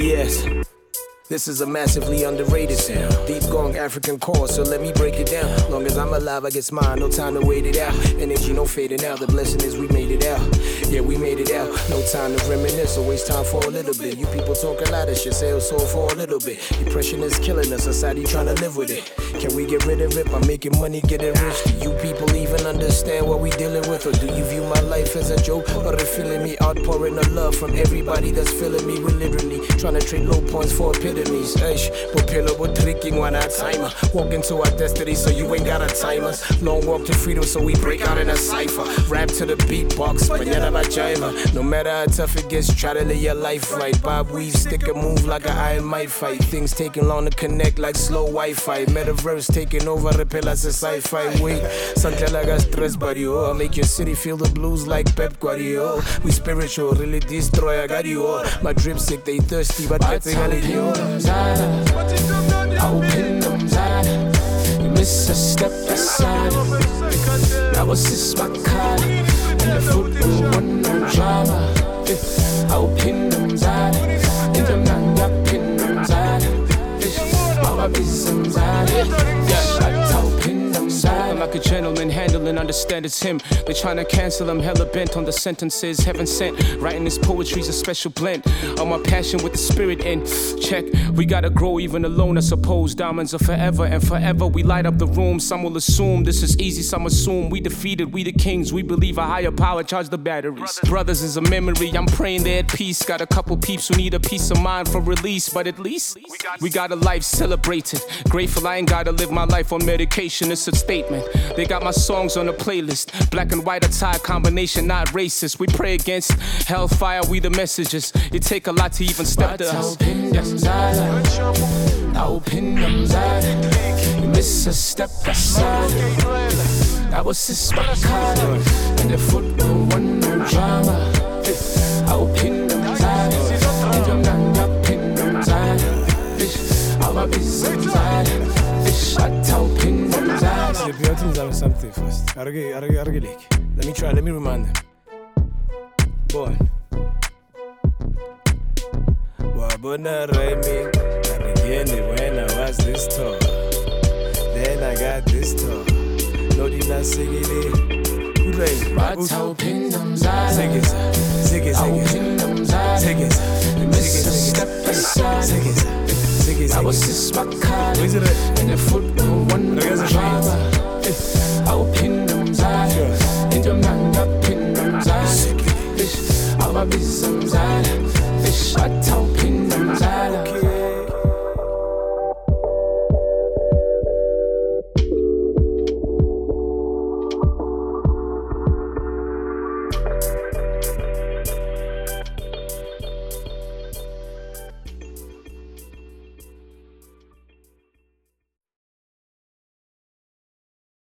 Yes. This is a massively underrated sound. Deep going African chord, so let me break it down. Long as I'm alive, I get mine, no time to wait it out. Energy no fading out, the blessing is we made it out. Yeah, we made it out, no time to reminisce or waste time for a little bit. You people talk a lot of shit, sell soul for a little bit. Depression is killing us, society trying to live with it. Can we get rid of it by making money, getting rich? Do you people even understand what we dealing with? Or do you view my life as a joke? Or they feeling me outpouring the love from everybody that's feeling me? We're literally trying to trade low points for epitomes. But pillow, but tricking one at timer. Walk into our destiny, so you ain't gotta time us. Long walk to freedom, so we break out in a cipher. Rap to the beatbox, mañana va jiva. No matter how tough it gets, try to live your life right. Bob Weave, stick and move like an iron might fight. Things taking long to connect like slow Wi-Fi. Metaverse taking over, repeal as a sci-fi. Wait, Santiago stress barrio. I'll make your city feel the blues like Pep Guardiola. We spiritual, really destroy, I got you all. My drip sick, they thirsty, but that's a I'll pin them tight. You miss a step aside. Now what's this my card? And the football one no drama. I'll pin them tight. In the man, I pin them tight. Mama be some tight. I'll pin them tight. Like a gentleman, handle and understand it's him. They're trying to cancel him, hella bent on the sentences. Heaven sent, writing this poetry's a special blend of my passion with the spirit in check. We gotta grow even alone, I suppose. Diamonds are forever and forever. We light up the room. Some will assume this is easy, some assume we defeated. We the kings, we believe a higher power charge the batteries. Brothers is a memory, I'm praying they're at peace. Got a couple peeps who need a peace of mind for release, but at least we got a life celebrated. Grateful I ain't gotta live my life on medication, it's a statement. They got my songs on the playlist. Black and white attire combination, not racist. We pray against hellfire, we the messages. It take a lot to even step to us. I'll pin them tight. You miss a step aside. That was his my card. And the football one no drama. I'll pin them tight. And you're not pin them tight. I'll be some tight. I'll pin them tight. The things are something first. Let me try, let me remind them. Boy. Wabona Remy. When I was this tall, then I got this tall. No, did not sing it. Good rain. But I'll pin them tight. Sing it, sing it, sing it. I'll pin them tight. Sing it, you miss a step aside. Sing it, sing it. I was this my card. And the foot